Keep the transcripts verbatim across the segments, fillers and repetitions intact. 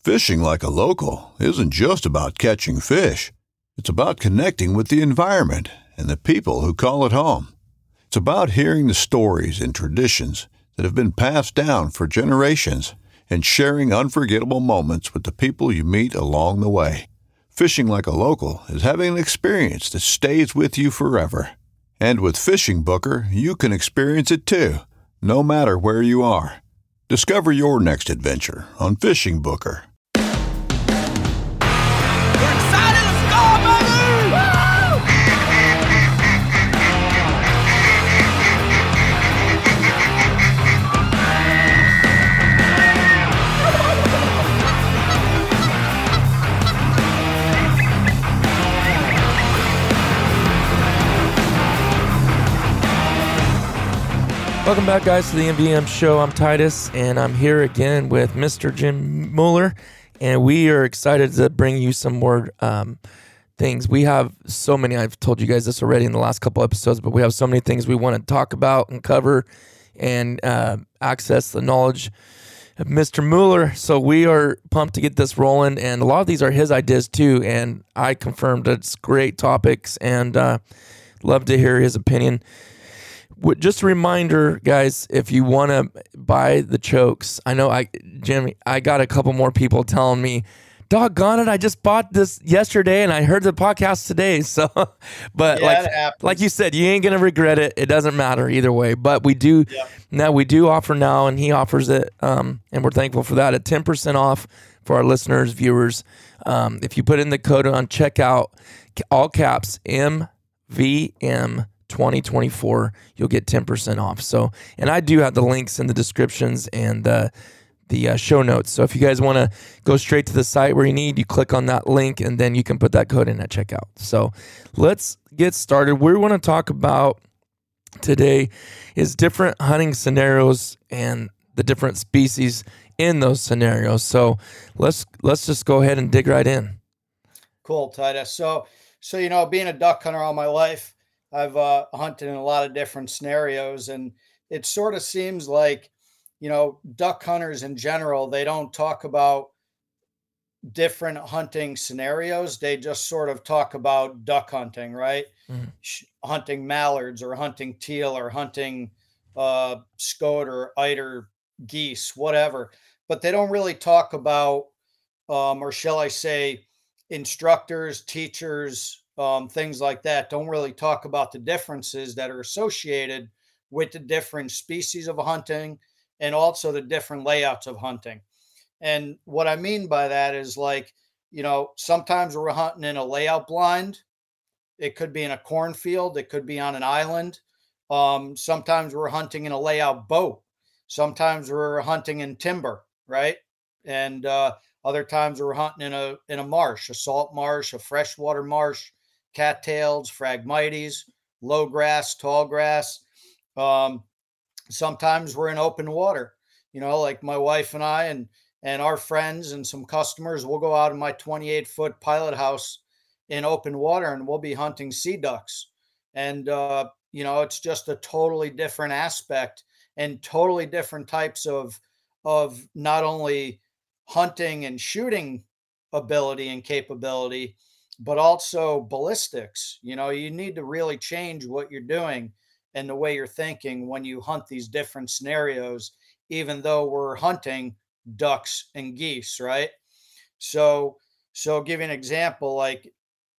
Fishing like a local isn't just about catching fish. It's about connecting with the environment and the people who call it home. It's about hearing the stories and traditions that have been passed down for generations and sharing unforgettable moments with the people you meet along the way. Fishing like a local is having an experience that stays with you forever. And with Fishing Booker, you can experience it too, no matter where you are. Discover your next adventure on Fishing Booker. We're excited! Let's go, baby! Woo! Welcome back, guys, to the M V M Show. I'm Titus, and I'm here again with Mister Jim Mueller, and we are excited to bring you some more um, things. We have so many. I've told you guys this already in the last couple episodes, but we have so many things we want to talk about and cover and uh, access the knowledge of Mister Mueller. So we are pumped to get this rolling, and a lot of these are his ideas too, and I confirmed it's great topics, and uh, love to hear his opinion. Just a reminder, guys, if you want to buy the chokes, I know I, Jimmy, I got a couple more people telling me, doggone it, I just bought this yesterday and I heard the podcast today. So, but Yeah, like, it happens. like you said, you ain't going to regret it. It doesn't matter either way, but we do Yeah. now we do offer now, and he offers it. Um, and we're thankful for that, at ten percent off for our listeners, viewers. Um, if you put in the code on checkout, all caps M V M twenty twenty-four, you'll get ten percent off. So, and I do have the links in the descriptions and uh, the uh, show notes. So if you guys want to go straight to the site where you need, you click on that link and then you can put that code in at checkout. So let's get started. We want to talk about today is different hunting scenarios and the different species in those scenarios. So let's let's just go ahead and dig right in. Cool, Titus. So, so you know, being a duck hunter all my life, I've uh, hunted in a lot of different scenarios, and it sort of seems like, you know, duck hunters in general, they don't talk about different hunting scenarios. They just sort of talk about duck hunting, right? Mhm. Sh- Hunting mallards or hunting teal or hunting uh, scoter or eider geese, whatever. But they don't really talk about, um, or shall I say, instructors, teachers, um, things like that, don't really talk about the differences that are associated with the different species of hunting and also the different layouts of hunting. And what I mean by that is, like, you know, sometimes we're hunting in a layout blind. It could be in a cornfield. It could be on an island. Um, sometimes we're hunting in a layout boat. Sometimes we're hunting in timber, right? And uh, other times we're hunting in a in a marsh, a salt marsh, a freshwater marsh, cattails, phragmites, low grass, tall grass. Um, sometimes we're in open water. You know, like my wife and I and and our friends and some customers will go out in my twenty-eight foot pilot house in open water, and we'll be hunting sea ducks. And uh, you know, it's just a totally different aspect and totally different types of of not only hunting and shooting ability and capability, but also ballistics. You know, you need to really change what you're doing and the way you're thinking when you hunt these different scenarios, even though we're hunting ducks and geese, right? So, so give you an example, like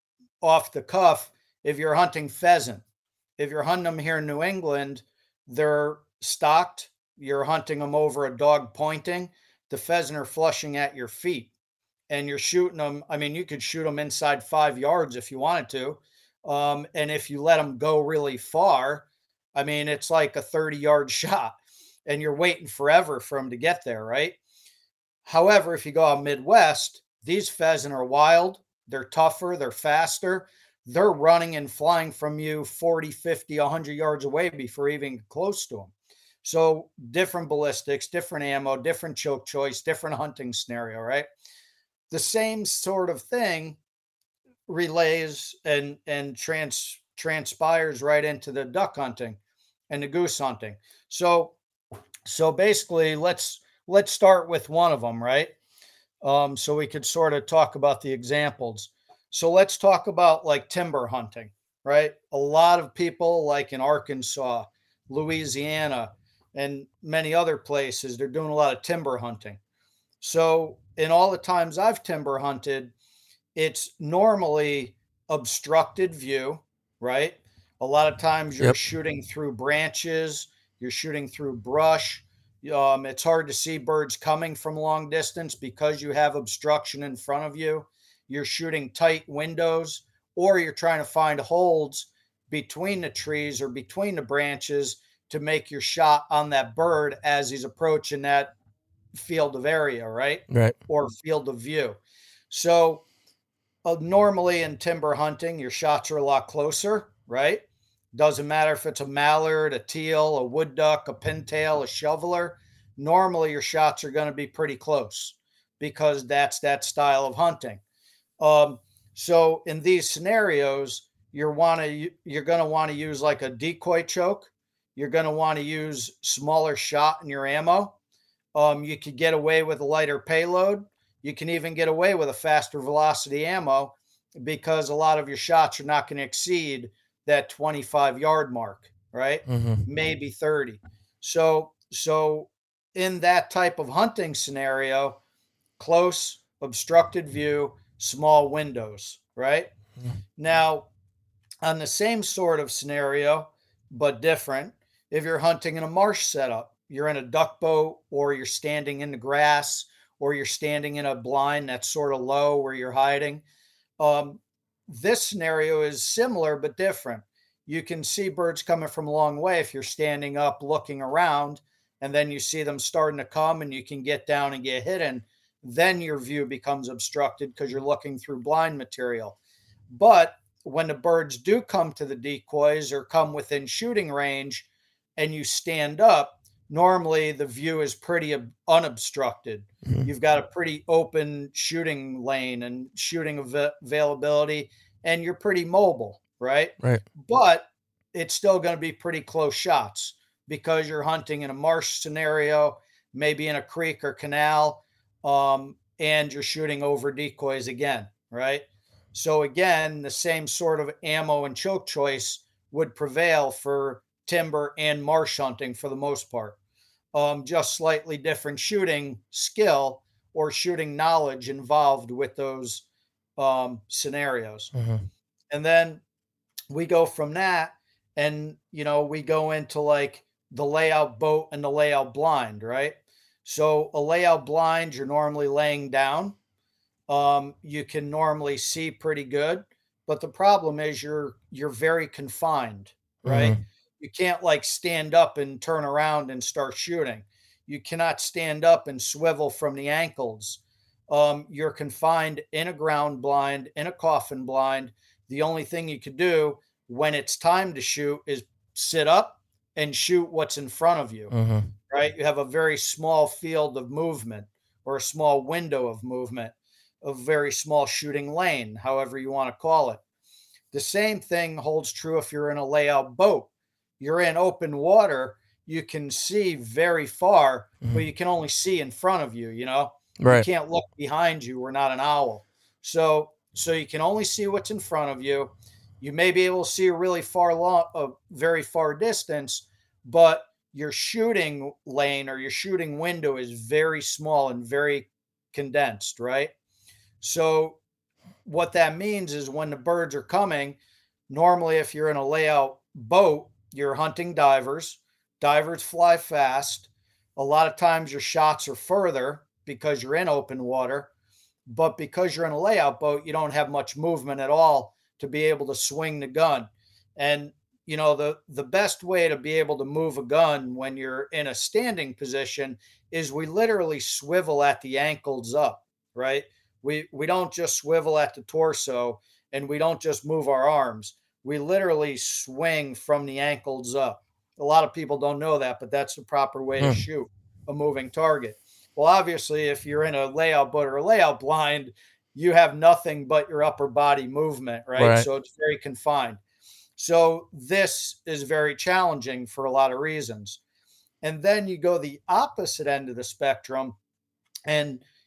off the cuff, if you're hunting pheasant, if you're hunting them here in New England, they're stocked. You're hunting them over a dog pointing. The pheasant are flushing at your feet, and you're shooting them. I mean, you could shoot them inside five yards if you wanted to. Um, and if you let them go really far, I mean, it's like a thirty yard shot, and you're waiting forever for them to get there, right? However, if you go out Midwest, these pheasant are wild. They're tougher. They're faster. They're running and flying from you forty, fifty, one hundred yards away before even close to them. So different ballistics, different ammo, different choke choice, different hunting scenario, right? The same sort of thing relays and and trans transpires right into the duck hunting and the goose hunting. So so basically, let's let's start with one of them, right? Um, so we could sort of talk about the examples. So let's talk about like timber hunting, right? A lot of people, like in Arkansas, Louisiana, and many other places, they're doing a lot of timber hunting. So in all the times I've timber hunted, it's normally obstructed view, right? A lot of times you're Yep. shooting through branches, you're shooting through brush. Um, it's hard to see birds coming from long distance because you have obstruction in front of you. You're shooting tight windows, or you're trying to find holes between the trees or between the branches to make your shot on that bird as he's approaching that field of area, right? Right. Or field of view. So uh, normally in timber hunting, your shots are a lot closer, right? Doesn't matter if it's a mallard, a teal, a wood duck, a pintail, a shoveler. Normally, your shots are going to be pretty close because that's that style of hunting. Um, so in these scenarios, you're want to you're going to want to use like a decoy choke. You're going to want to use smaller shot in your ammo. Um, you could get away with a lighter payload. You can even get away with a faster velocity ammo because a lot of your shots are not going to exceed that twenty-five yard mark, right? Mm-hmm. Maybe thirty. So, so in that type of hunting scenario, close, obstructed view, small windows, right? Mm-hmm. Now, on the same sort of scenario, but different, if you're hunting in a marsh setup, you're in a duck boat, or you're standing in the grass, or you're standing in a blind that's sort of low where you're hiding. Um, this scenario is similar but different. You can see birds coming from a long way if you're standing up looking around, and then you see them starting to come and you can get down and get hidden. Then your view becomes obstructed because you're looking through blind material. But when the birds do come to the decoys or come within shooting range and you stand up, normally the view is pretty unobstructed. Mm-hmm. You've got a pretty open shooting lane and shooting av- availability, and you're pretty mobile, right? Right. But it's still going to be pretty close shots because you're hunting in a marsh scenario, maybe in a creek or canal, um, and you're shooting over decoys again, right? So again, the same sort of ammo and choke choice would prevail for timber and marsh hunting for the most part. Um, just slightly different shooting skill or shooting knowledge involved with those um, scenarios. Mm-hmm. And then we go from that, and you know, we go into like the layout boat and the layout blind, right? So a layout blind, you're normally laying down. Um, you can normally see pretty good, but the problem is you're you're very confined, right? Mm-hmm. You can't like stand up and turn around and start shooting. You cannot stand up and swivel from the ankles. Um, you're confined in a ground blind, in a coffin blind. The only thing you could do when it's time to shoot is sit up and shoot what's in front of you, Mm-hmm. right? You have a very small field of movement or a small window of movement, a very small shooting lane, however you want to call it. The same thing holds true if you're in a layout boat. You're in open water, you can see very far, Mm-hmm. but you can only see in front of you, you know? Right. You can't look behind you. We're not an owl. So so you can only see what's in front of you. You may be able to see a really far long a very far distance, but your shooting lane or your shooting window is very small and very condensed, right? So what that means is when the birds are coming, normally if you're in a layout boat, you're hunting divers. Divers fly fast. A lot of times your shots are further because you're in open water, but because you're in a layout boat, you don't have much movement at all to be able to swing the gun. And you know, the the best way to be able to move a gun when you're in a standing position is we literally swivel at the ankles up, right? We we don't just swivel at the torso, and we don't just move our arms. We literally swing from the ankles up. A lot of people don't know that, but that's the proper way to Hmm. shoot a moving target. Well, obviously, if you're in a layout boat or a layout blind, you have nothing but your upper body movement, right? Right. So it's very confined. So this is very challenging for a lot of reasons. And then you go the opposite end of the spectrum, and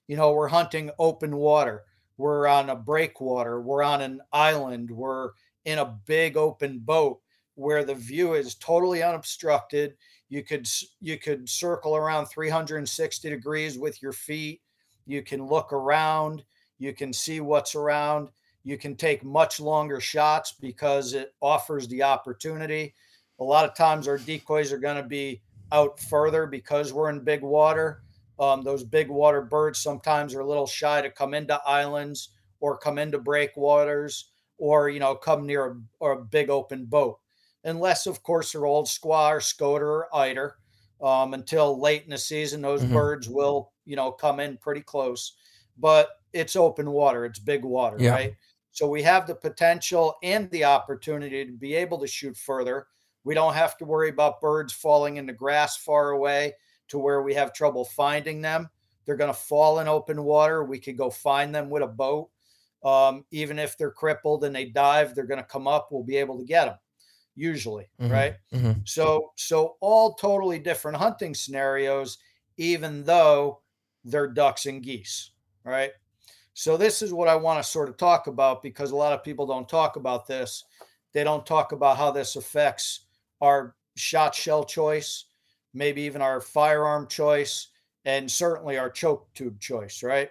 You know, we're hunting open water. We're on a breakwater. We're on an island. We're in a big open boat where the view is totally unobstructed. You could you could circle around three hundred sixty degrees with your feet. You can look around. You can see what's around. You can take much longer shots because it offers the opportunity. A lot of times our decoys are going to be out further because we're in big water. Um, those big water birds sometimes are a little shy to come into islands or come into breakwaters or, you know, come near a, or a big open boat. Unless, of course, they're old squaw or scoter or eider. Um, until late in the season, those Mhm. birds will, you know, come in pretty close. But it's open water. It's big water, Yeah. right? So we have the potential and the opportunity to be able to shoot further. We don't have to worry about birds falling in the grass far away to where we have trouble finding them. They're going to fall in open water. We could go find them with a boat. Um, even if they're crippled and they dive, they're going to come up. We'll be able to get them usually, Mhm. right? Mhm. So, so all totally different hunting scenarios, even though they're ducks and geese, right? So this is what I want to sort of talk about because a lot of people don't talk about this. They don't talk about how this affects our shot shell choice, maybe even our firearm choice, and certainly our choke tube choice, right?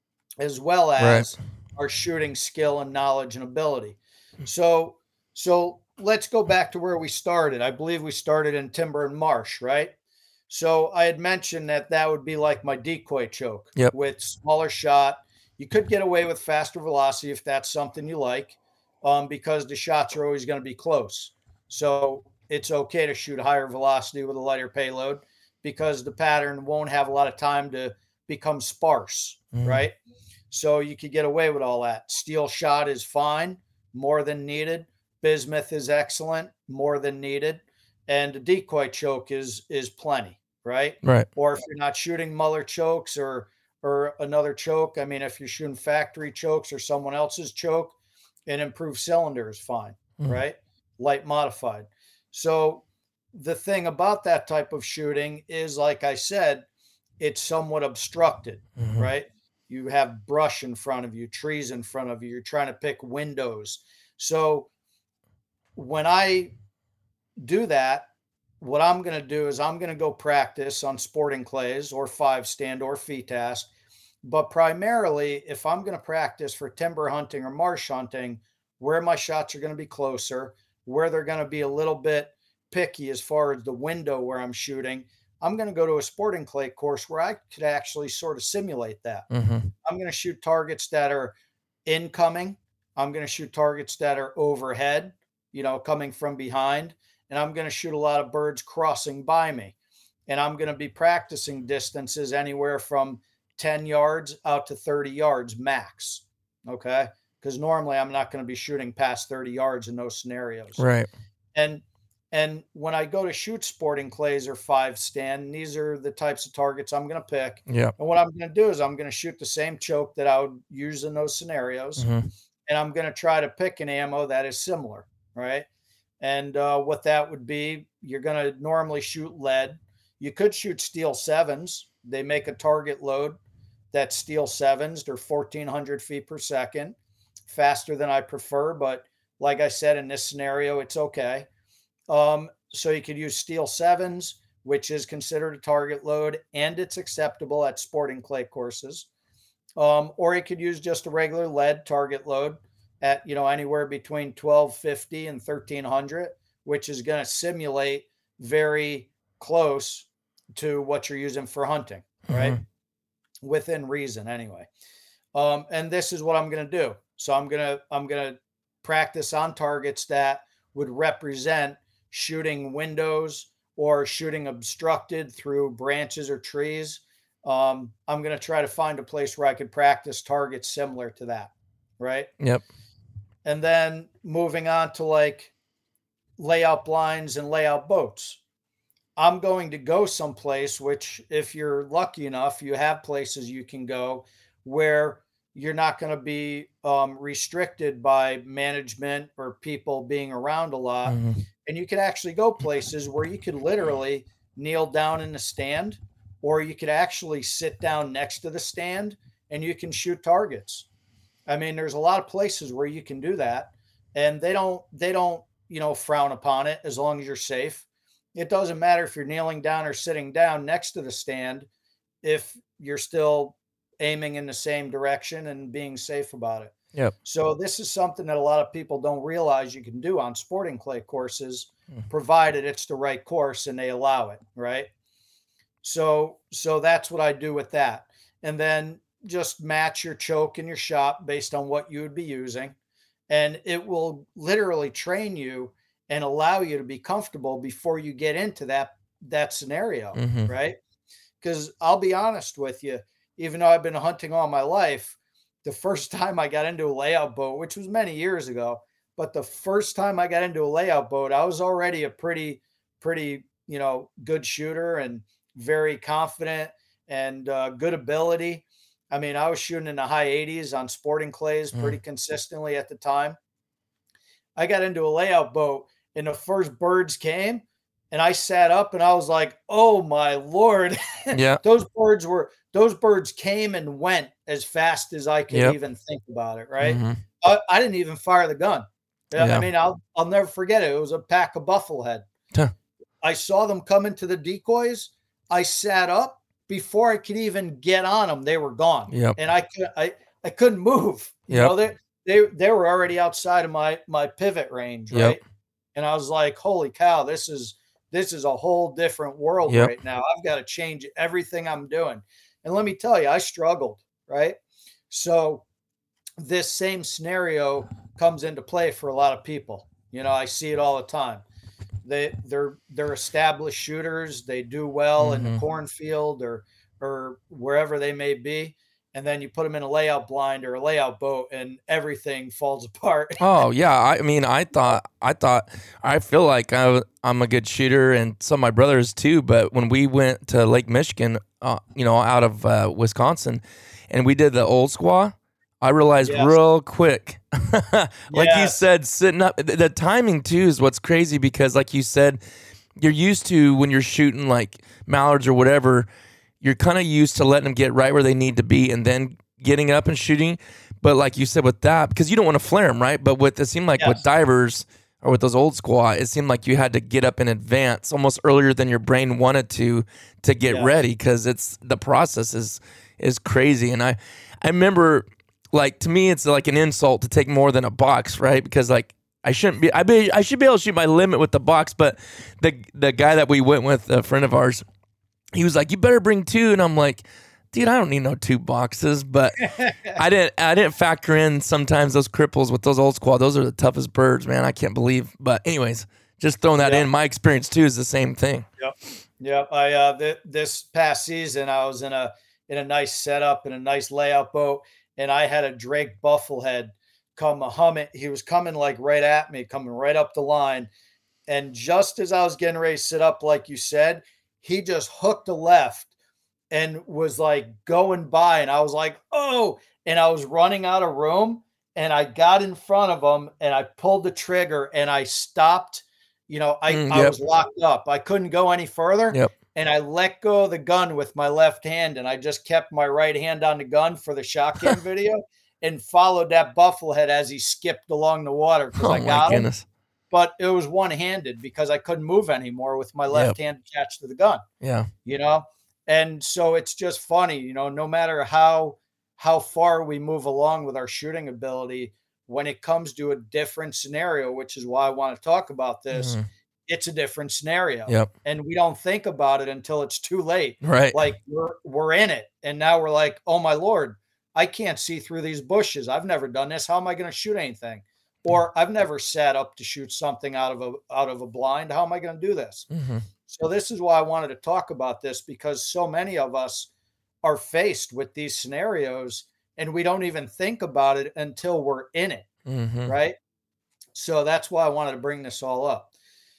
As well Right. as our shooting skill and knowledge and ability. So, so let's go back to where we started. I believe we started in timber and marsh, right? So I had mentioned that that would be like my decoy choke Yep. with smaller shot. You could get away with faster velocity if that's something you like, um, because the shots are always going to be close. So it's okay to shoot higher velocity with a lighter payload because the pattern won't have a lot of time to become sparse, Mhm. right? So you could get away with all that. Steel shot is fine, more than needed. Bismuth is excellent, more than needed. And a decoy choke is is plenty, right? Right. Or if you're not shooting Muller chokes or or another choke, I mean, if you're shooting factory chokes or someone else's choke, an improved cylinder is fine, Mhm. right? Light modified. So the thing about that type of shooting is, like I said, it's somewhat obstructed, Mhm. right? You have brush in front of you, trees in front of you. You're trying to pick windows. So when I do that, what I'm going to do is I'm going to go practice on sporting clays or five stand or F T A S. But primarily, if I'm going to practice for timber hunting or marsh hunting, where my shots are going to be closer, where they're going to be a little bit picky as far as the window where I'm shooting, I'm going to go to a sporting clay course where I could actually sort of simulate that. Mhm. I'm going to shoot targets that are incoming. I'm going to shoot targets that are overhead, you know, coming from behind. And I'm going to shoot a lot of birds crossing by me. And I'm going to be practicing distances anywhere from ten yards out to thirty yards max. Okay. Because normally I'm not going to be shooting past thirty yards in those scenarios. Right. And and when I go to shoot sporting clays or five stand, these are the types of targets I'm going to pick. Yep. And what I'm going to do is I'm going to shoot the same choke that I would use in those scenarios. Mhm. And I'm going to try to pick an ammo that is similar, right? And uh, what that would be, you're going to normally shoot lead. You could shoot steel sevens. They make a target load that's steel sevens. They're fourteen hundred feet per second, faster than I prefer. But like I said, in this scenario, it's okay. Um, so you could use steel sevens, which is considered a target load, and it's acceptable at sporting clay courses. Um, or you could use just a regular lead target load at, you know, anywhere between twelve fifty and thirteen hundred, which is going to simulate very close to what you're using for hunting, right? Mhm. Within reason, anyway. Um, and this is what I'm going to do. So I'm going to I'm going to practice on targets that would represent shooting windows or shooting obstructed through branches or trees. Um, I'm going to try to find a place where I could practice targets similar to that, right? Yep. And then moving on to like layout blinds and layout boats. I'm going to go someplace, which, if you're lucky enough, you have places you can go where you're not going to be um, restricted by management or people being around a lot. Mhm. And you can actually go places where you could literally kneel down in the stand or you could actually sit down next to the stand and you can shoot targets. I mean, there's a lot of places where you can do that, and they don't they don't, you know, frown upon it as long as you're safe. It doesn't matter if you're kneeling down or sitting down next to the stand if you're still aiming in the same direction and being safe about it. Yep. So this is something that a lot of people don't realize you can do on sporting clay courses, Mm. provided it's the right course and they allow it, right? So so that's what I do with that. And then just match your choke in your shop based on what you would be using. And it will literally train you and allow you to be comfortable before you get into that that scenario, Mm-hmm. right? Because I'll be honest with you, even though I've been hunting all my life, the first time I got into a layout boat, which was many years ago, but the first time I got into a layout boat, I was already a pretty, pretty, you know, good shooter and very confident and uh, good ability. I mean, I was shooting in the high eighties on sporting clays pretty Mm. consistently at the time. I got into a layout boat and the first birds came and I sat up and I was like, oh my Lord. Yeah. those birds were, those birds came and went as fast as I could Yep. even think about it. Right. Mm-hmm. I, I didn't even fire the gun. Yeah, Yeah. I mean, I'll, I'll never forget it. It was a pack of bufflehead. Huh. I saw them come into the decoys. I sat up before I could even get on them. They were gone. Yep. And I could, I, I couldn't move. You Yep. know, they, they, they were already outside of my, my pivot range. Yep. Right. And I was like, holy cow, this is, this is a whole different world Yep. right now. I've got to change everything I'm doing. And let me tell you, I struggled. Right. So this same scenario comes into play for a lot of people. You know, I see it all the time. They they're they're established shooters. They do well in Mhm. the cornfield or or wherever they may be. And then you put them in a layout blind or a layout boat and everything falls apart. Oh yeah, I mean, I thought, I thought, I feel like I, w- I'm a good shooter, and some of my brothers too. But when we went to Lake Michigan, uh, you know, out of uh, Wisconsin, and we did the old squaw, I realized Yes. real quick, like you Yes. said, sitting up. The, the timing too is what's crazy because, like you said, you're used to when you're shooting like mallards or whatever. You're kind of used to letting them get right where they need to be and then getting up and shooting. But like you said with that, because you don't want to flare them, right? But with it seemed like with Yes. divers or with those old squaw, it seemed like you had to get up in advance, almost earlier than your brain wanted to, to get Yes. ready, because it's the process is is crazy. And I, I remember, like, to me, it's like an insult to take more than a box, right? Because like I shouldn't be, I be, I should be able to shoot my limit with the box. But the the guy that we went with, a friend of ours, he was like, "You better bring two," and I'm like, "Dude, I don't need no two boxes." But I didn't, I didn't factor in sometimes those cripples with those old squad. Those are the toughest birds, man. I can't believe. But anyways, just throwing that Yeah. in. My experience too is the same thing. Yep. Yep. I uh th- this past season I was in a in a nice setup in a nice layout boat, and I had a Drake bufflehead come a humming. He was coming like right at me, coming right up the line. And just as I was getting ready to sit up, like you said, he just hooked a left and was like going by. And I was like, oh, and I was running out of room. And I got in front of him and I pulled the trigger and I stopped. You know, I, Mm, I yep. was locked up. I couldn't go any further. Yep. And I let go of the gun with my left hand. And I just kept my right hand on the gun for the shotgun video and followed that bufflehead as he skipped along the water because Oh I my got him. goodness. But it was one-handed because I couldn't move anymore with my left hand attached to the gun, Yeah. you know? And so it's just funny, you know, no matter how how far we move along with our shooting ability, when it comes to a different scenario, which is why I want to talk about this, Mhm. it's a different scenario. Yep. And we don't think about it until it's too late. Right. Like we're we're in it. And now we're like, oh my Lord, I can't see through these bushes. I've never done this. How am I going to shoot anything? Or I've never sat up to shoot something out of a out of a blind. How am I going to do this? Mhm. So this is why I wanted to talk about this, because so many of us are faced with these scenarios and we don't even think about it until we're in it, Mhm. right? So that's why I wanted to bring this all up.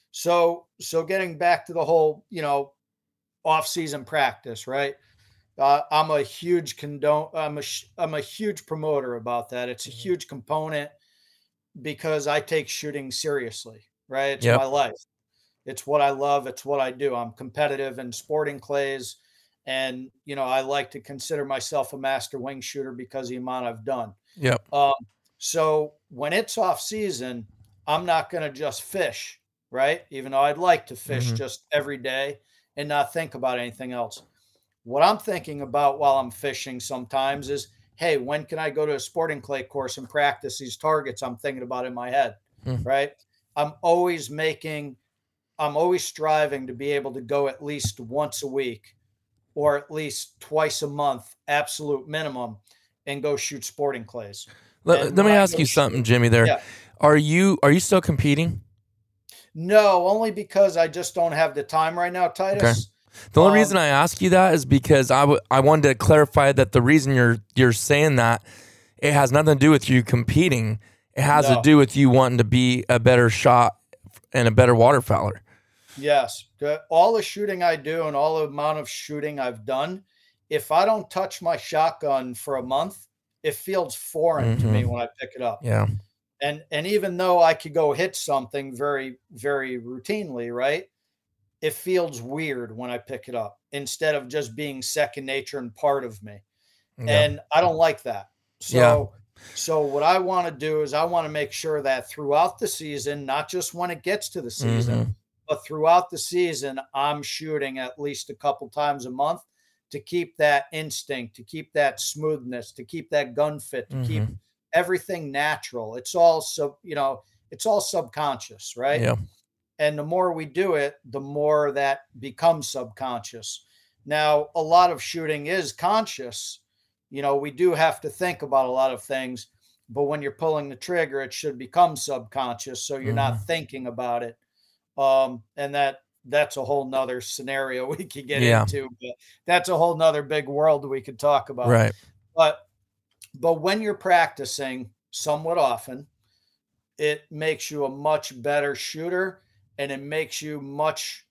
So so getting back to the whole, you know, off-season practice, right? Uh, I'm a huge condone. I'm a sh- I'm a huge promoter about that. It's a Mhm. huge component because I take shooting seriously, right? It's Yep. my life. It's what I love. It's what I do. I'm competitive in sporting clays. And, you know, I like to consider myself a master wing shooter because of the amount I've done. Yep. Um, so when it's off season, I'm not going to just fish, right? Even though I'd like to fish Mm-hmm. just every day and not think about anything else. What I'm thinking about while I'm fishing sometimes is, hey, when can I go to a sporting clay course and practice these targets I'm thinking about in my head, Mm. right? I'm always making, I'm always striving to be able to go at least once a week or at least twice a month, absolute minimum, and go shoot sporting clays. Let, And let when me I ask go you shoot, something, Jimmy. There, yeah, are you are you still competing? no, only because I just don't have the time right now, Titus. The only Um, reason I ask you that is because I, w- I wanted to clarify that the reason you're you're saying that, it has nothing to do with you competing. It has to No. do with you wanting to be a better shot and a better waterfowler. Yes, the, all the shooting I do and all the amount of shooting I've done, if I don't touch my shotgun for a month, it feels foreign to me Mhm. when I pick it up. Yeah. And and even though I could go hit something very very routinely, right? It feels weird when I pick it up instead of just being second nature and part of me. Yeah. And I don't like that. Yeah. So so what I want to do is I want to make sure that throughout the season, not just when it gets to the season, Mhm. but throughout the season, I'm shooting at least a couple times a month to keep that instinct, to keep that smoothness, to keep that gun fit, to keep Mhm. everything natural. It's all so, you know, it's all subconscious, right? Yeah. And the more we do it, the more that becomes subconscious. Now, a lot of shooting is conscious. You know, we do have to think about a lot of things, but when you're pulling the trigger, it should become subconscious. So you're not Mhm. thinking about it. Um, and that that's a whole nother scenario we could get Yeah. into, but that's a whole nother big world we could talk about. Right. But but when you're practicing somewhat often, it makes you a much better shooter and it makes you much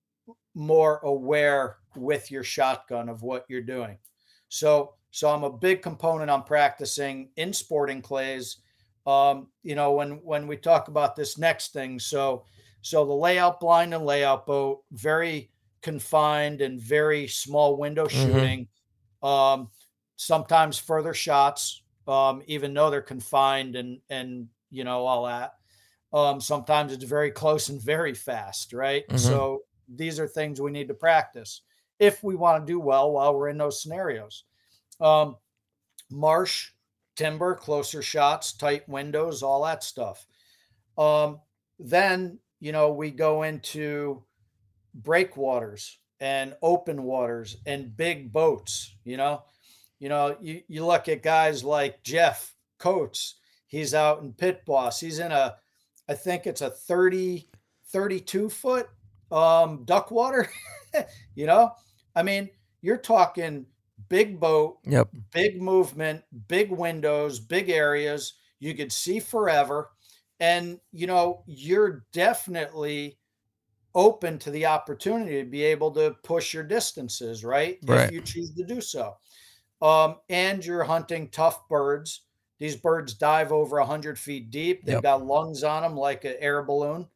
more aware with your shotgun of what you're doing. So, so I'm a big component on practicing in sporting clays. Um, you know, when when we talk about this next thing, so so the layout blind and layout boat, very confined and very small window Mhm. shooting. Um, sometimes further shots, um, even though they're confined and and you know all that. Um, sometimes it's very close and very fast, right? Mhm. So these are things we need to practice if we want to do well while we're in those scenarios. Um, marsh, timber, closer shots, tight windows, all that stuff. Um, then, you know, we go into breakwaters and open waters and big boats, you know. You know, you, you look at guys like Jeff Coates, he's out in Pit Boss. He's in a, I think it's a thirty, thirty-two foot um, duck water. You know, I mean, you're talking big boat, Yep. big movement, big windows, big areas. You could see forever. And, you know, you're definitely open to the opportunity to be able to push your distances, right? If Right. you choose to do so. Um, and you're hunting tough birds. These birds dive over one hundred feet deep. They've Yep. got lungs on them like an air balloon.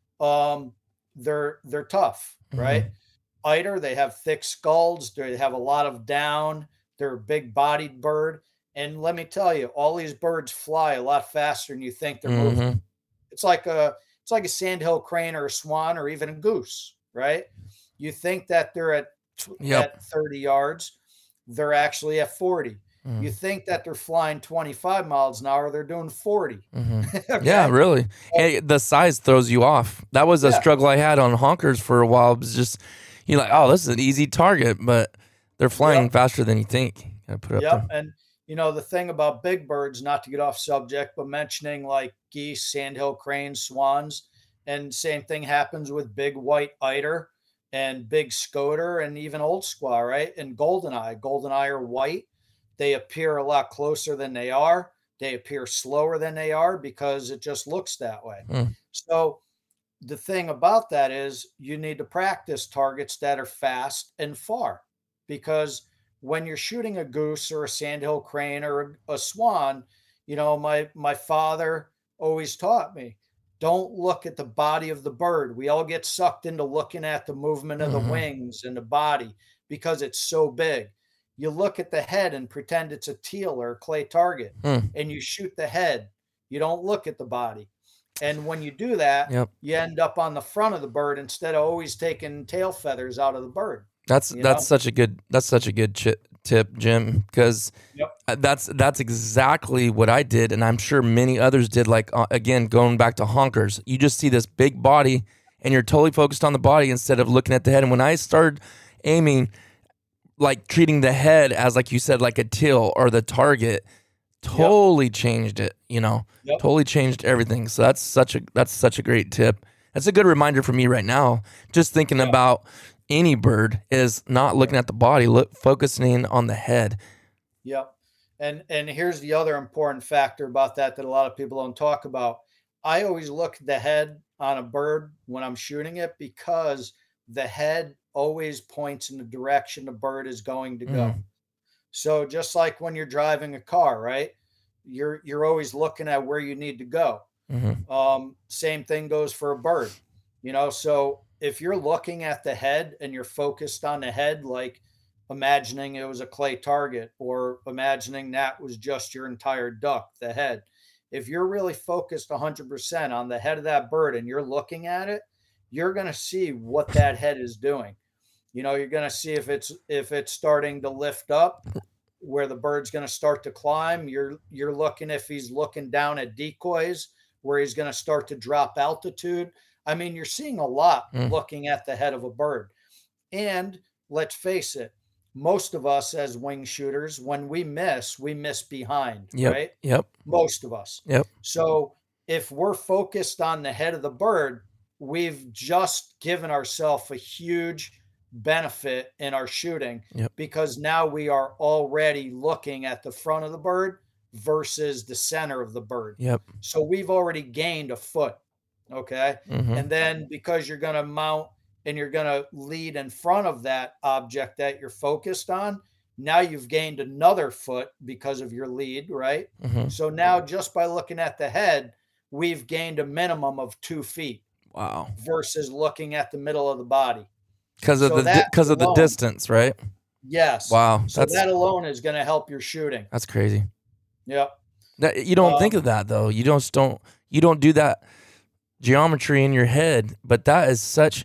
Um, they're they're tough, right? Mhm. Eider, they have thick skulls. They have a lot of down. They're a big-bodied bird. And let me tell you, all these birds fly a lot faster than you think they're moving. Mhm. It's like a it's like a sandhill crane or a swan or even a goose, right? You think that they're at Yep. at thirty yards, they're actually at forty. You Mm. think that they're flying twenty-five miles an hour, they're doing forty. Mhm. Yeah, Okay? really. So, And the size throws you off. That was a yeah, struggle I had on honkers for a while. It was just you're like, oh, this is an easy target, but they're flying yep, faster than you think. Gotta put it up yep. there. And you know, the thing about big birds, not to get off subject, but mentioning like geese, sandhill cranes, swans, and same thing happens with big white eider and big scoter and even old squaw, right? And goldeneye. Goldeneye are white. They appear a lot closer than they are. They appear slower than they are because it just looks that way. Mm. So the thing about that is you need to practice targets that are fast and far because when you're shooting a goose or a sandhill crane or a, a swan, you know, my my father always taught me, don't look at the body of the bird. We all get sucked into looking at the movement of the Mhm. wings and the body. because it's so big. You look at the head and pretend it's a teal or a clay target, Hmm. and you shoot the head. You don't look at the body. And when you do that, Yep. you end up on the front of the bird instead of always taking tail feathers out of the bird. That's You that's know? such a good that's such a good chi- tip, Jim, because Yep. that's that's exactly what I did, and I'm sure many others did. Like uh, again, going back to honkers, you just see this big body, and you're totally focused on the body instead of looking at the head. And when I started aiming, like treating the head as, like you said, like a teal or the target, totally changed it. You know, Yep. totally changed everything. So that's such a that's such a great tip. That's a good reminder for me right now. Just thinking Yeah. about any bird is not looking at the body, look focusing on the head. Yep. And and here's the other important factor about that that a lot of people don't talk about. I always look at the head on a bird when I'm shooting it because the head always points in the direction the bird is going to go. Mm. So just like when you're driving a car, right? You're you're always looking at where you need to go. Hmm. Um, same thing goes for a bird, you know. So if you're looking at the head and you're focused on the head, like imagining it was a clay target or imagining that was just your entire duck, the head. If you're really focused one hundred percent on the head of that bird and you're looking at it, you're going to see what that head is doing. You know, you're going to see if it's if it's starting to lift up, where the bird's going to start to climb. You're you're looking if he's looking down at decoys, where he's going to start to drop altitude. I mean, you're seeing a lot Mm. looking at the head of a bird. And let's face it, most of us as wing shooters, when we miss, we miss behind, Yep. right? Yep. Most of us. Yep. So if we're focused on the head of the bird, we've just given ourselves a huge benefit in our shooting Yep. because now we are already looking at the front of the bird versus the center of the bird. Yep. So we've already gained a foot. Okay. Hmm. And then because you're going to mount and you're going to lead in front of that object that you're focused on, now you've gained another foot because of your lead, right? Hmm. So now just by looking at the head, we've gained a minimum of two feet Wow. versus looking at the middle of the body. Because of So the that because of the alone- distance, right? Yes. Wow. So That's that alone is going to help your shooting. that's crazy. Yep. That, you don't Um, think of that though. You don't don't you don't do that geometry in your head, but that is such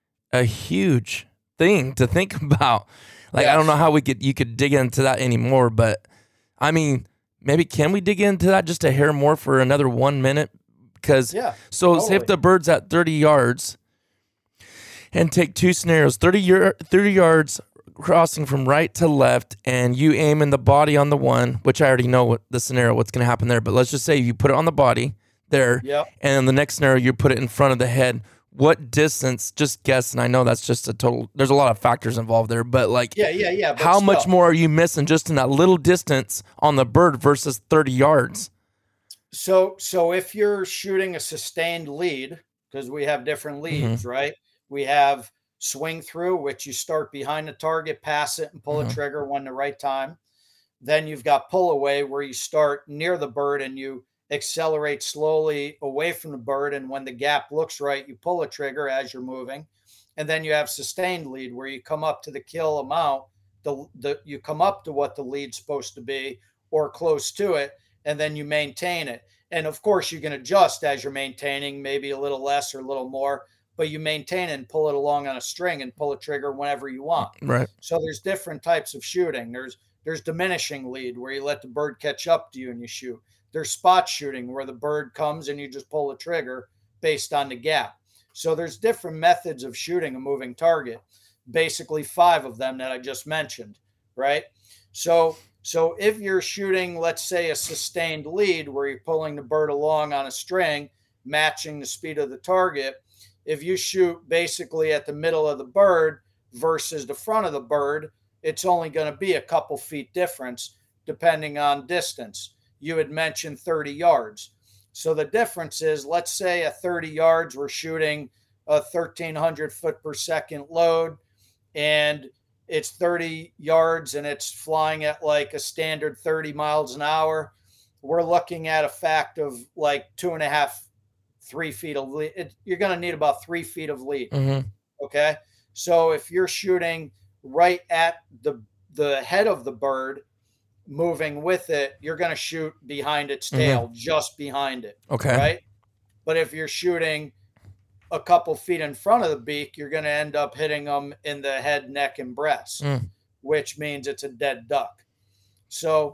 a huge thing to think about. Like I don't know Yes. how we could you could dig into that anymore, but I mean, maybe can we dig into that just a hair more for another one minute? Because Yeah. so say if totally. the bird's at thirty yards and take two scenarios, thirty, yard, thirty yards crossing from right to left, and you aim in the body on the one, which I already know what the scenario, what's going to happen there. But let's just say you put it on the body there, Yep. and in the next scenario, you put it in front of the head. What distance, just guess, and I know that's just a total, there's a lot of factors involved there, but like, Yeah. Yeah. Yeah. but how much still. more are you missing just in that little distance on the bird versus thirty yards? So, so if you're shooting a sustained lead, because we have different leads, right? We have swing through, which you start behind the target, pass it, and pull Mhm. a trigger when the right time. Then you've got pull away, where you start near the bird and you accelerate slowly away from the bird. And when the gap looks right, you pull a trigger as you're moving. And then you have sustained lead, where you come up to the kill amount, the, the you come up to what the lead's supposed to be or close to it, and then you maintain it. And of course, you can adjust as you're maintaining, maybe a little less or a little more, but you maintain it and pull it along on a string and pull a trigger whenever you want. Right. So there's different types of shooting. There's there's diminishing lead, where you let the bird catch up to you and you shoot. There's spot shooting, where the bird comes and you just pull the trigger based on the gap. So there's different methods of shooting a moving target, basically five of them that I just mentioned, right? So so if you're shooting, let's say, a sustained lead, where you're pulling the bird along on a string, matching the speed of the target, if you shoot basically at the middle of the bird versus the front of the bird, it's only going to be a couple feet difference depending on distance. You had mentioned thirty yards. So the difference is, let's say at thirty yards, we're shooting a thirteen hundred foot per second load, and it's thirty yards and it's flying at like a standard thirty miles an hour. We're looking at a fact of like two and a half, three feet of lead. It, you're going to need about three feet of lead. Mm-hmm. Okay. So if you're shooting right at the the head of the bird moving with it, you're going to shoot behind its tail, mm-hmm. just behind it. Okay. Right? But if you're shooting a couple feet in front of the beak, you're going to end up hitting them in the head, neck, and breast, mm. which means it's a dead duck. So,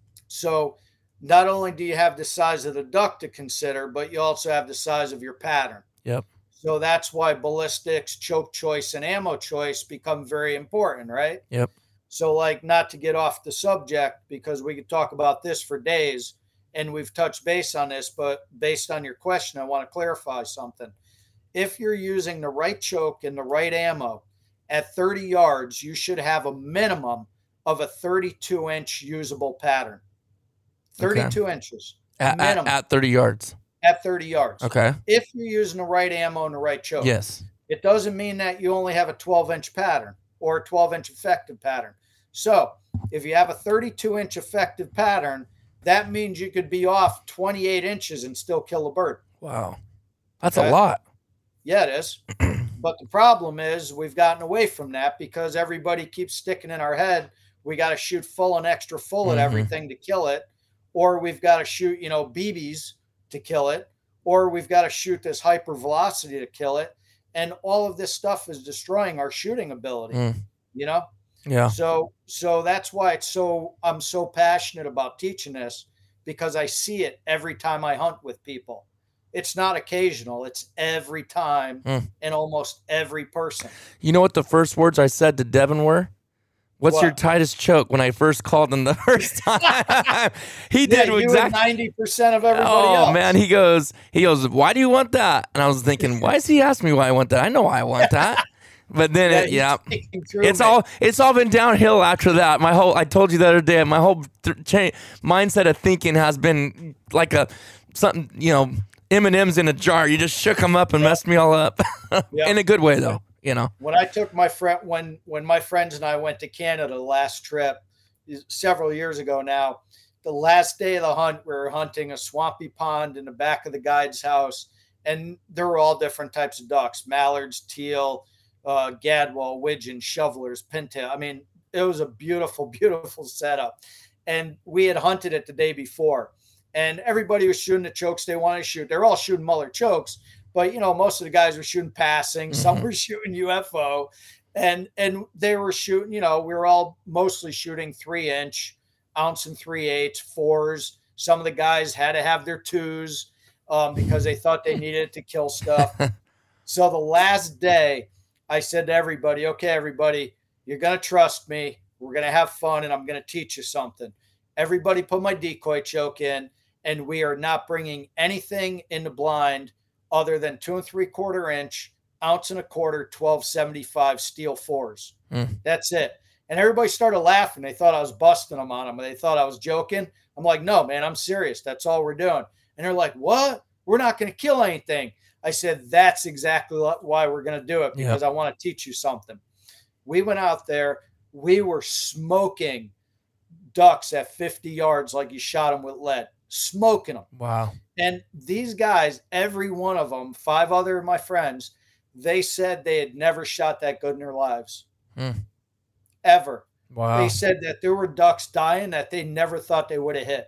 so not only do you have the size of the duck to consider, but you also have the size of your pattern. Yep. So that's why ballistics, choke choice, and ammo choice become very important, right? Yep. So, like, not to get off the subject, because we could talk about this for days, and we've touched base on this, but based on your question, I want to clarify something. If you're using the right choke and the right ammo at thirty yards, you should have a minimum of a thirty-two inch usable pattern. thirty-two okay. inches. At, at, at thirty yards. At thirty yards. Okay. If you're using the right ammo and the right choke. Yes. It doesn't mean that you only have a twelve inch pattern or a twelve inch effective pattern. So if you have a thirty-two inch effective pattern, that means you could be off twenty-eight inches and still kill a bird. Wow. That's okay? a lot. Yeah, it is. But the problem is we've gotten away from that because everybody keeps sticking in our head, we got to shoot full and extra full at mm-hmm. everything to kill it. Or we've got to shoot, you know, B Bs to kill it. Or we've got to shoot this hyper velocity to kill it. And all of this stuff is destroying our shooting ability, mm. you know? Yeah. So, so that's why it's so, I'm so passionate about teaching this, because I see it every time I hunt with people. It's not occasional. It's every time mm. and almost every person. You know what the first words I said to Devin were? What's what? your tightest choke? When I first called him the first time, he did yeah, exactly ninety percent of everybody oh, else. Oh man, he goes, he goes, why do you want that? And I was thinking, why does he ask me why I want that? I know why I want that. But then, yeah, it, yeah it's me. all it's all been downhill after that. My whole, I told you the other day, my whole th- cha- mindset of thinking has been like a something, you know. M and M's in a jar. You just shook them up and yep. messed me all up. Yep. In a good way, though, you know. When I took my friend, when when my friends and I went to Canada the last trip, several years ago now, the last day of the hunt, we were hunting a swampy pond in the back of the guide's house, and there were all different types of ducks: mallards, teal, uh, gadwall, widgeon, shovelers, pintail. I mean, it was a beautiful, beautiful setup. And we had hunted it the day before. And everybody was shooting the chokes they wanted to shoot. They're all shooting Muller chokes, but you know, most of the guys were shooting passing. Mm-hmm. Some were shooting U F O, and and they were shooting. You know, we were all mostly shooting three inch, ounce and three eighths, fours. Some of the guys had to have their twos um, because they thought they needed it to kill stuff. So the last day, I said to everybody, "Okay, everybody, you're gonna trust me. We're gonna have fun, and I'm gonna teach you something." Everybody put my decoy choke in. And we are not bringing anything in the blind other than two and three quarter inch, ounce and a quarter, twelve seventy-five steel fours. Mm. That's it. And everybody started laughing. They thought I was busting them on them. They thought I was joking. I'm like, no, man, I'm serious. That's all we're doing. And they're like, what? We're not going to kill anything. I said, that's exactly why we're going to do it, because yep. I want to teach you something. We went out there. We were smoking ducks at fifty yards like you shot them with lead. Smoking them. Wow. And these guys, every one of them, five other of my friends, they said they had never shot that good in their lives. Hmm. Ever. Wow. They said that there were ducks dying that they never thought they would have hit.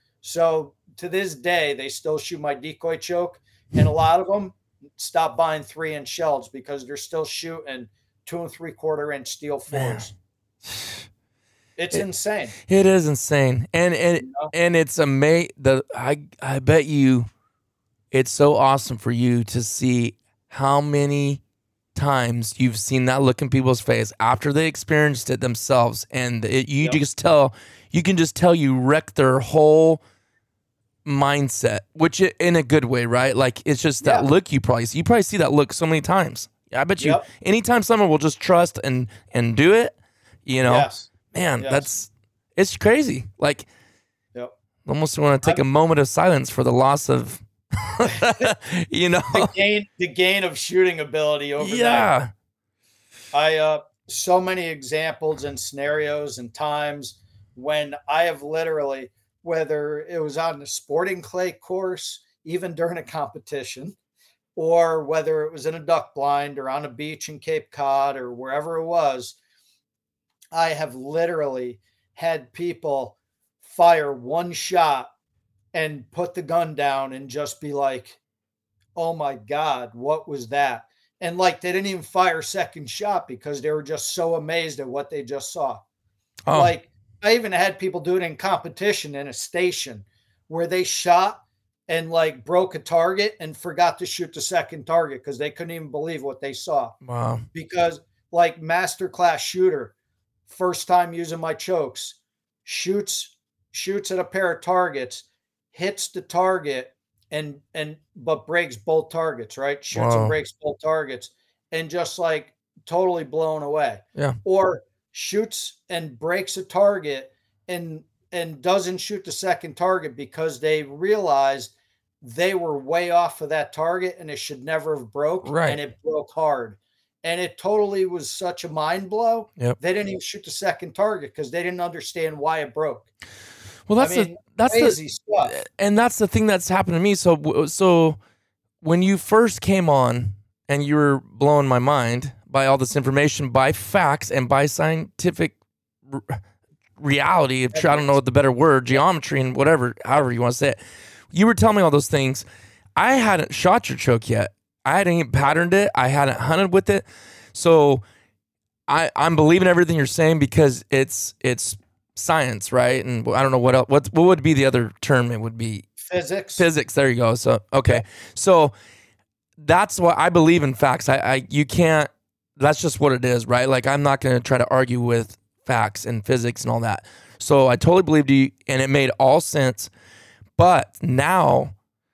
So to this day, they still shoot my decoy choke. And a lot of them stop buying three inch shells because they're still shooting two and three quarter inch steel fours. It's it, insane. It is insane. And and you know? and it's amazing. The I I bet you it's so awesome for you to see how many times you've seen that look in people's face after they experienced it themselves, and it, you yep. just tell you can just tell you wreck their whole mindset, which it, in a good way, right? Like it's just that yeah. look you probably see. You probably see that look so many times. I bet you yep. anytime someone will just trust and and do it, you know. Yes. Man, yes. that's it's crazy. Like, yep. almost want to take I'm, a moment of silence for the loss of, you know, the gain, the gain of shooting ability over. Yeah, I uh, so many examples and scenarios and times when I have literally, whether it was on the sporting clay course, even during a competition, or whether it was in a duck blind or on a beach in Cape Cod or wherever it was. I have literally had people fire one shot and put the gun down and just be like, "Oh my God, what was that?" And like they didn't even fire a second shot because they were just so amazed at what they just saw. Oh, Like I even had people do it in competition in a station where they shot and like broke a target and forgot to shoot the second target because they couldn't even believe what they saw. wow. Because like master class shooter, first time using my chokes, shoots shoots at a pair of targets, hits the target and and but breaks both targets, right? Shoots and Wow. breaks both targets and just like totally blown away. Yeah. Or shoots and breaks a target and and doesn't shoot the second target because they realized they were way off of that target and it should never have broke Right. and it broke hard. And it totally was such a mind blow. Yep. They didn't even shoot the second target because they didn't understand why it broke. Well, I that's the mean, that's the crazy stuff. and that's the thing that's happened to me. So so when you first came on and you were blowing my mind by all this information, by facts and by scientific r- reality, if I don't know the better word, geometry and whatever, however you want to say it, you were telling me all those things. I hadn't shot your choke yet. I hadn't even patterned it. I hadn't hunted with it. So I, I'm believing everything you're saying because it's it's science, right? And I don't know what else, what what would be the other term? It would be Physics. physics. There you go. So okay, so that's what I believe in facts. I, I you can't. That's just what it is, right? Like I'm not going to try to argue with facts and physics and all that. So I totally believed you, and it made all sense. But now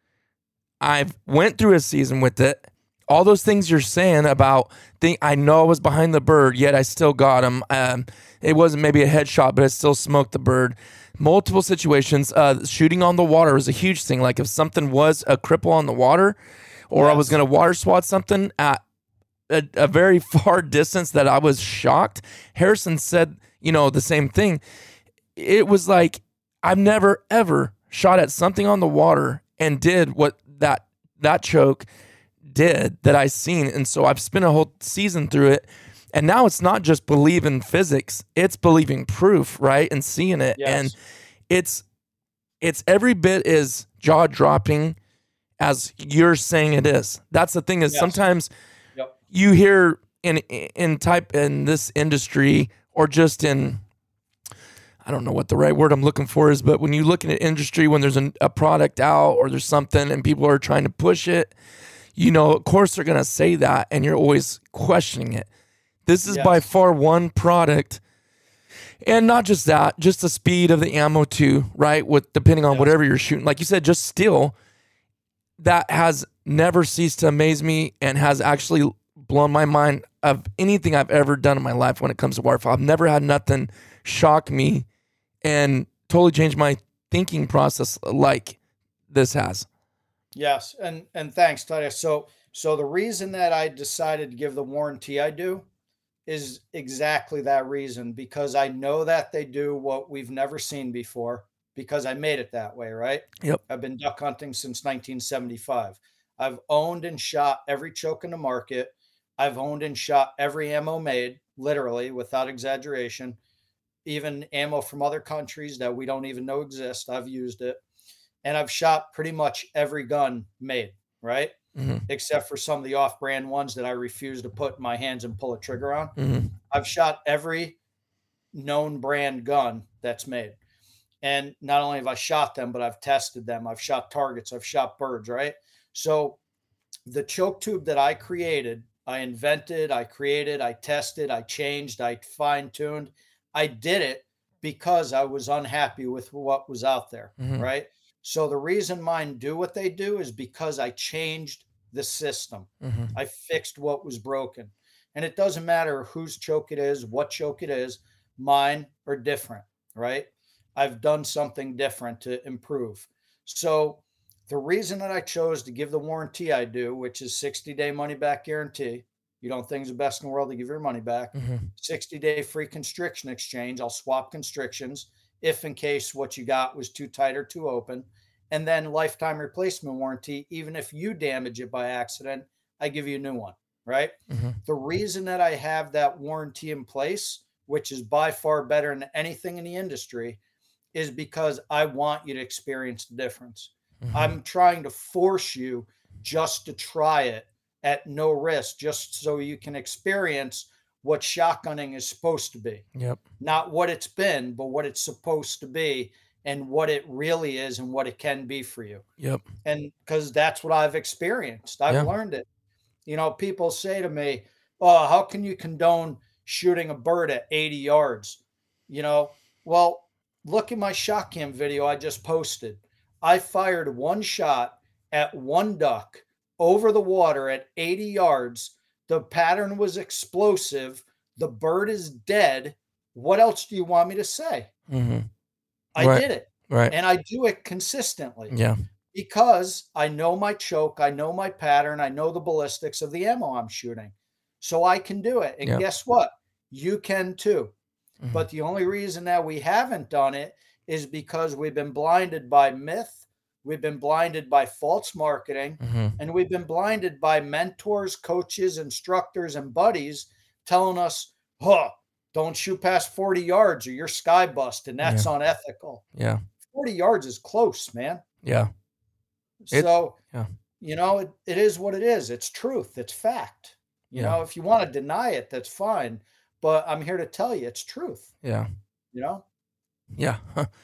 I've went through a season with it. All those things you're saying about think I know I was behind the bird, yet I still got him. Um, it wasn't maybe a headshot, but I still smoked the bird. Multiple situations. Uh, shooting on the water was a huge thing. Like if something was a cripple on the water, or I was Yes. going to water swat something at a, a very far distance that I was shocked. Harrison said, you know, the same thing. It was like I've never ever shot at something on the water and did what that that choke did that I seen. And so I've spent a whole season through it. And now it's not just believing physics, it's believing proof, right? And seeing it. Yes. And it's it's every bit as jaw dropping as you're saying it is. That's the thing is Yes. sometimes Yep. you hear in in type in this industry or just in I don't know what the right word I'm looking for is, but when you look at an industry, when there's an, a product out or there's something and people are trying to push it, you know, of course they're going to say that and you're always questioning it. This is Yes. by far one product. And not just that, just the speed of the ammo too, right? With depending on Yes. whatever you're shooting. Like you said, just still, that has never ceased to amaze me and has actually blown my mind of anything I've ever done in my life when it comes to waterfowl. I've never had nothing shock me and totally changed my thinking process like this has. Yes, and and thanks, Titus. So so the reason that I decided to give the warranty I do is exactly that reason because I know that they do what we've never seen before because I made it that way, right? Yep. I've been duck hunting since nineteen seventy-five. I've owned and shot every choke in the market. I've owned and shot every ammo made, literally, without exaggeration. Even ammo from other countries that we don't even know exist. I've used it. And I've shot pretty much every gun made, right? Mm-hmm. Except for some of the off brand ones that I refuse to put my hands and pull a trigger on. Mm-hmm. I've shot every known brand gun that's made. And not only have I shot them, but I've tested them. I've shot targets. I've shot birds, right? So the choke tube that I created, I invented, I created, I tested, I changed, I fine tuned. I did it because I was unhappy with what was out there, Mm-hmm. right? So the reason mine do what they do is because I changed the system. Mm-hmm. I fixed what was broken. And it doesn't matter whose choke it is, what choke it is, mine are different, right? I've done something different to improve. So the reason that I chose to give the warranty I do, which is sixty day money back guarantee, you don't think it's the best in the world to give your money back, Mm-hmm. sixty day free constriction exchange. I'll swap constrictions if in case what you got was too tight or too open. And then lifetime replacement warranty, even if you damage it by accident, I give you a new one, right? Mm-hmm. The reason that I have that warranty in place which is by far better than anything in the industry, is because I want you to experience the difference. Mm-hmm. I'm trying to force you just to try it at no risk, just so you can experience what shotgunning is supposed to be. Yep. Not what it's been, but what it's supposed to be and what it really is and what it can be for you. Yep. And because that's what I've experienced. I've Yeah. learned it. You know, people say to me, oh, how can you condone shooting a bird at eighty yards? You know, well, look at my shot cam video I just posted. I fired one shot at one duck over the water at eighty yards. The pattern was explosive. The bird is dead. What else do you want me to say? Mm-hmm. I Right. did it. Right. And I do it consistently. Yeah. Because I know my choke, I know my pattern, I know the ballistics of the ammo I'm shooting. So I can do it. And Yep. guess what? You can too. Mhm. But the only reason that we haven't done it is because we've been blinded by myth, we've been blinded by false marketing, Mm-hmm. and we've been blinded by mentors, coaches, instructors, and buddies telling us, oh, don't shoot past forty yards or you're sky bust, and that's Yeah. unethical. Yeah. forty yards is close, man. Yeah. It- So, yeah. you know, it, it is what it is. It's truth. It's fact. You Yeah. know, if you want to deny it, that's fine. But I'm here to tell you it's truth, Yeah. you know? Yeah.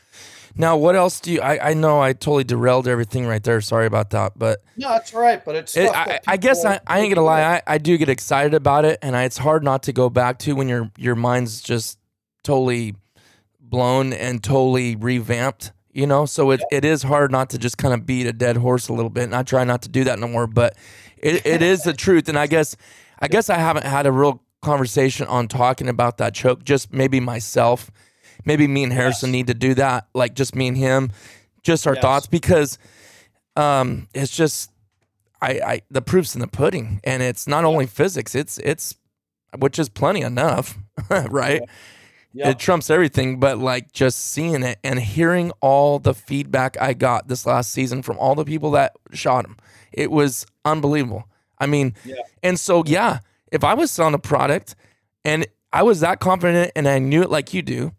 Now, what else do you? I, I know I totally derailed everything right there. Sorry about that, but No, it's all right. But it's it, stuff I, that I guess people I, I ain't gonna lie. I, I do get excited about it, and I, it's hard not to go back to when your your mind's just totally blown and totally revamped. You know, so it, it is hard not to just kind of beat a dead horse a little bit. And I try not to do that no more, but it, it is the truth. And I guess I guess I haven't had a real conversation on talking about that choke. Just maybe myself. Maybe me and Harrison Yes. need to do that, like just me and him, just our Yes. thoughts, because um, it's just I, I the proof's in the pudding, and it's not only physics, it's it's which is plenty enough, right? Yeah. It trumps everything, but like just seeing it and hearing all the feedback I got this last season from all the people that shot him, it was unbelievable. I mean, Yeah. and so yeah, if I was selling a product and I was that confident and I knew it like you do,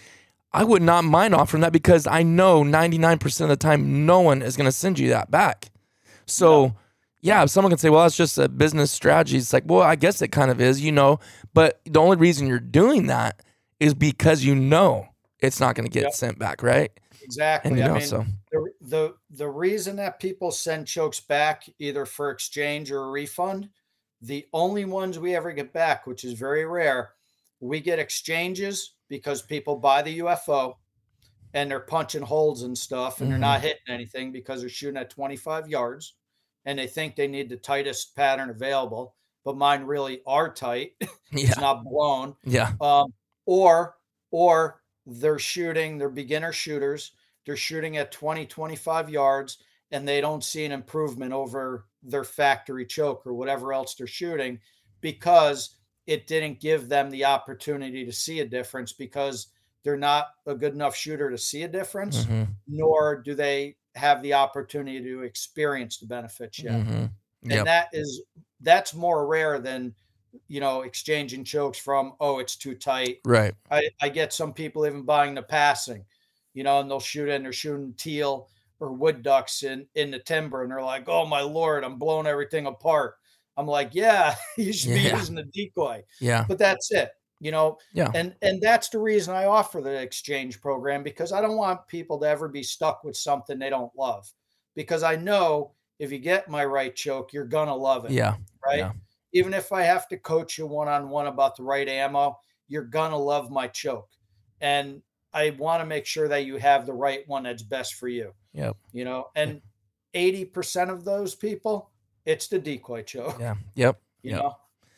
I would not mind offering that, because I know ninety-nine percent of the time no one is going to send you that back. So, yeah, if someone can say, well, that's just a business strategy, it's like, well, I guess it kind of is, you know, but the only reason you're doing that is because you know it's not going to get Yep. sent back, right? Exactly. And you I know, mean, so the, the the reason that people send chokes back either for exchange or a refund, the only ones we ever get back, which is very rare, we get exchanges because people buy the U F O and they're punching holes and stuff, and Mhm. they're not hitting anything because they're shooting at twenty-five yards and they think they need the tightest pattern available, but mine really are tight. yeah, It's not blown. yeah, Um, or or they're shooting, they're beginner shooters, they're shooting at twenty, twenty-five yards, and they don't see an improvement over their factory choke or whatever else they're shooting, because it didn't give them the opportunity to see a difference, because they're not a good enough shooter to see a difference, mhm, nor do they have the opportunity to experience the benefits yet. mhm, And yep, that is that's more rare than, you know, exchanging chokes from, oh, it's too tight. right, I, I get some people even buying the passing, you know, and they'll shoot in, they're shooting teal or wood ducks in, in the timber, and they're like, oh my Lord, I'm blowing everything apart. I'm like, yeah, you should be Yeah. using the decoy. yeah, But that's it, you know, yeah, and and that's the reason I offer the exchange program, because I don't want people to ever be stuck with something they don't love, because I know if you get my right choke, you're gonna love it, yeah, right? yeah. Even if I have to coach you one-on-one about the right ammo, you're gonna love my choke. And I want to make sure that you have the right one that's best for you, Yep. you know, and eighty percent of those people, it's the decoy choke, Yeah. Yep. you Yep. know.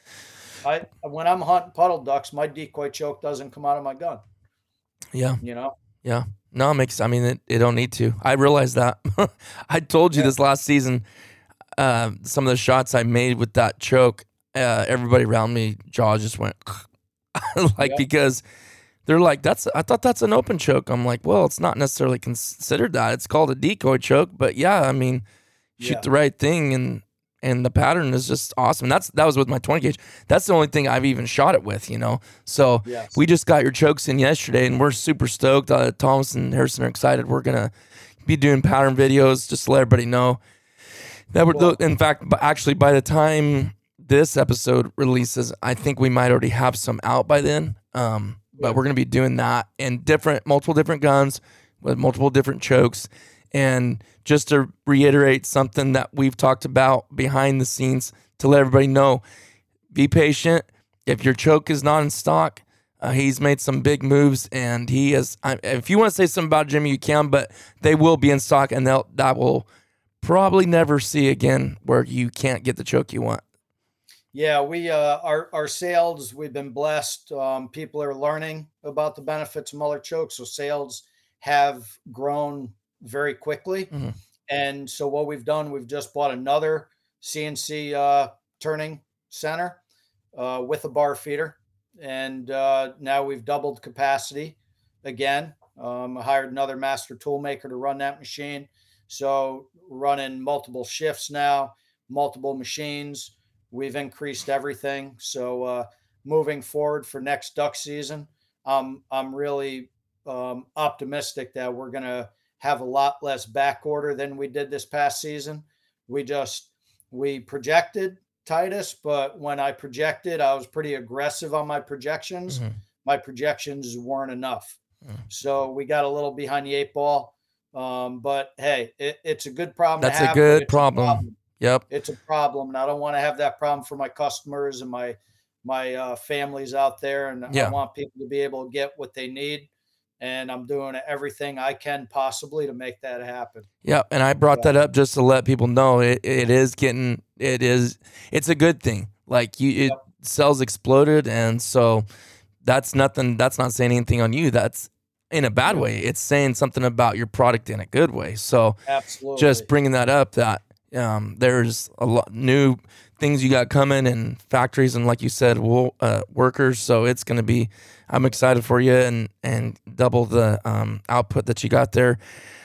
I when I'm hunting puddle ducks, my decoy choke doesn't come out of my gun, Yeah. you know. Yeah. No, it makes, I mean, it, it don't need to. I realized that. I told you Yeah. this last season, uh, some of the shots I made with that choke, uh, everybody around me, jaw just went like, Yeah. because they're like, that's, I thought that's an open choke. I'm like, well, it's not necessarily considered that. It's called a decoy choke, but yeah, I mean, shoot Yeah. the right thing and and the pattern is just awesome. That's that was with my twenty gauge. That's the only thing I've even shot it with, you know. So Yes. we just got your chokes in yesterday, and we're super stoked. Uh, Thomas and Harrison are excited. We're gonna be doing pattern videos just to let everybody know that we're. Cool. In fact, b- actually, by the time this episode releases, I think we might already have some out by then. Um, but Yeah. we're gonna be doing that in different, multiple different guns with multiple different chokes. And just to reiterate something that we've talked about behind the scenes, to let everybody know, be patient. If your choke is not in stock, uh, he's made some big moves, and he has. I, if you want to say something about Jimmy, you can, but they will be in stock, and they'll that will probably never see again where you can't get the choke you want. Yeah, we uh, our our sales. We've been blessed. Um, people are learning about the benefits of Muller choke, so sales have grown very quickly. Mhm. And so what we've done, we've just bought another C N C uh, turning center uh, with a bar feeder, and uh, now we've doubled capacity again. Um, I hired another master tool maker to run that machine, so running multiple shifts now, multiple machines. We've increased everything. So uh, moving forward for next duck season, um, I'm really um, optimistic that we're going to have a lot less back order than we did this past season. We just, we projected Titus, but when I projected, I was pretty aggressive on my projections. Mhm. My projections weren't enough. Mm. So we got a little behind the eight ball. Um, but hey, it, it's a good problem That's to a have. but good it's problem. Yep. It's a problem, and I don't want to have that problem for my customers and my my uh, families out there. And Yeah. I want people to be able to get what they need. And I'm doing everything I can possibly to make that happen. Yeah, and I brought Yeah. that up just to let people know it, it is getting it is it's a good thing. Like you it Yep. sales exploded, and so that's nothing that's not saying anything on you. That's in a bad Yep. way. It's saying something about your product in a good way. So Absolutely. just bringing that up that um, there's a lot new things you got coming and factories and like you said, wool, uh, workers. So it's going to be, I'm excited for you and, and double the um, output that you got there.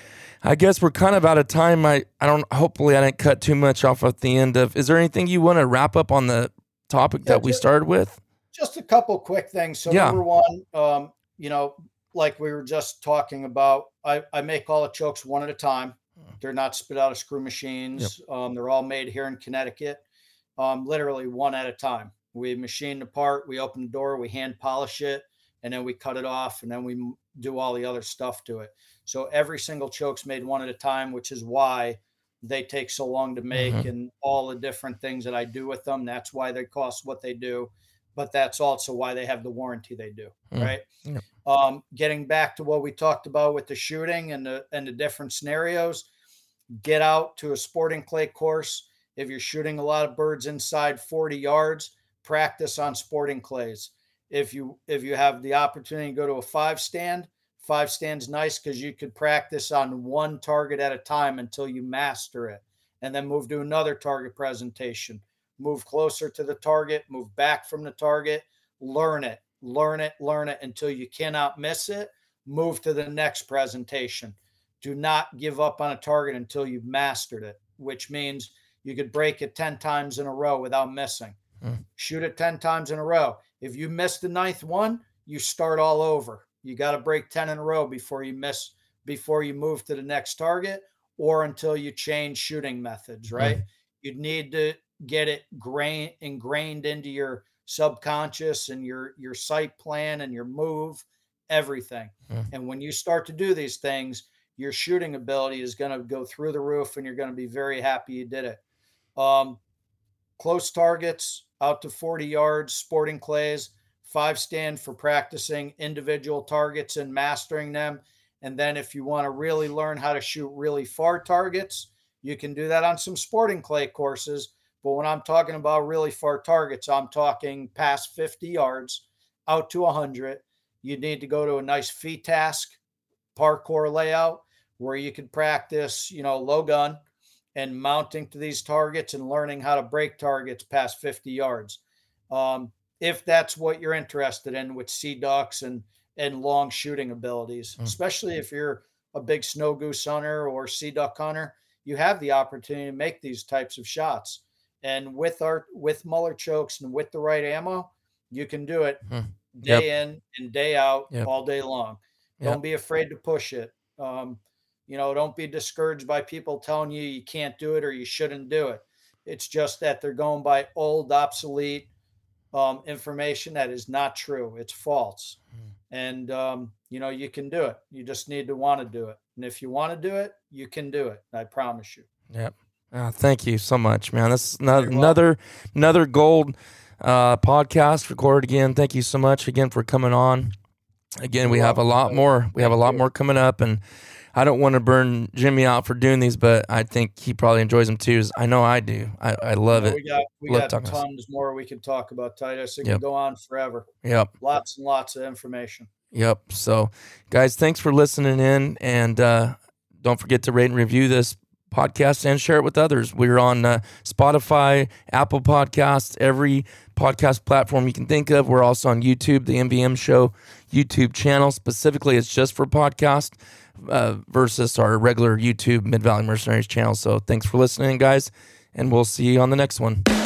I guess we're kind of out of time. I, I don't, hopefully I didn't cut too much off at the end of, is there anything you want to wrap up on the topic Yeah, that we just- started with? Just a couple quick things. So Yeah. number one, um, you know, like we were just talking about, I, I make all the chokes one at a time. They're not spit out of screw machines. Um, they're all made here in Connecticut, um, literally one at a time. We machine the part, we open the door, we hand polish it, and then we cut it off, and then we m- do all the other stuff to it. So every single choke's made one at a time, which is why they take so long to make Mhm. and all the different things that I do with them. That's why they cost what they do, but that's also why they have the warranty they do, Mm. right? Yeah. Um, getting back to what we talked about with the shooting and the and the different scenarios, get out to a sporting clay course. If you're shooting a lot of birds inside forty yards, practice on sporting clays. If you if you have the opportunity to go to a five stand, five stand's nice because you could practice on one target at a time until you master it, and then move to another target presentation. Move closer to the target, move back from the target, learn it, learn it, learn it until you cannot miss it. Move to the next presentation. Do not give up on a target until you've mastered it, which means you could break it ten times in a row without missing. Mm. Shoot it ten times in a row. If you miss the ninth one, you start all over. You got to break ten in a row before you miss, before you move to the next target or until you change shooting methods, right? Mm. You need to get it grain, ingrained into your subconscious and your, your sight plan and your move, everything. Mm. And when you start to do these things, your shooting ability is going to go through the roof and you're going to be very happy you did it. Um, close targets out to forty yards, sporting clays, five stand for practicing individual targets and mastering them. And then if you want to really learn how to shoot really far targets, you can do that on some sporting clay courses. But when I'm talking about really far targets, I'm talking past fifty yards out to one hundred. You need to go to a nice F E task parkour layout where you could practice, you know, low gun and mounting to these targets and learning how to break targets past fifty yards. Um, if that's what you're interested in with sea ducks and, and long shooting abilities, Mm. especially if you're a big snow goose hunter or sea duck hunter, you have the opportunity to make these types of shots. And with our with Muller chokes and with the right ammo, you can do it Hmm. day Yep. in and day out, Yep. all day long. Yep. Don't be afraid to push it. Um, you know, don't be discouraged by people telling you you can't do it or you shouldn't do it. It's just that they're going by old, obsolete um, information that is not true. It's false. And, um, you know, you can do it. You just need to want to do it. And if you want to do it, you can do it. I promise you. Yep. Oh, thank you so much, man. This is no- You're another another gold uh, podcast recorded again. Thank you so much again for coming on. Again, we You're have a welcome, lot brother. more. We have a Thank lot you. more coming up, and I don't want to burn Jimmy out for doing these, but I think he probably enjoys them too. I know I do. I, I love You it. know, We got we Love got talking about tons more we could talk about, Titus. It Yep. can go on forever. Yep. Lots and lots of information. Yep. So, guys, thanks for listening in, and uh, don't forget to rate and review this podcast and share it with others. We're on uh, Spotify, Apple Podcasts, every podcast platform you can think of. We're also on YouTube, the M V M Show YouTube channel. Specifically, it's just for podcast uh, versus our regular YouTube Mid Valley Mercenaries channel. So, thanks for listening, guys, and we'll see you on the next one.